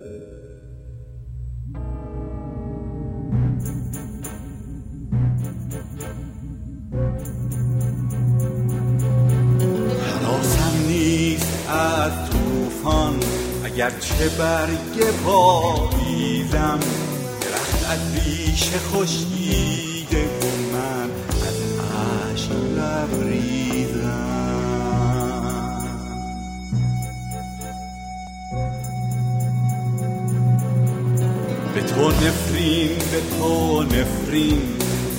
هراسم نیست از طوفان اگرچه برگ پاییزم، درخت از ریشه خشکیده و من از اشک لبریزم. به تو نفرین، به تو نفرین،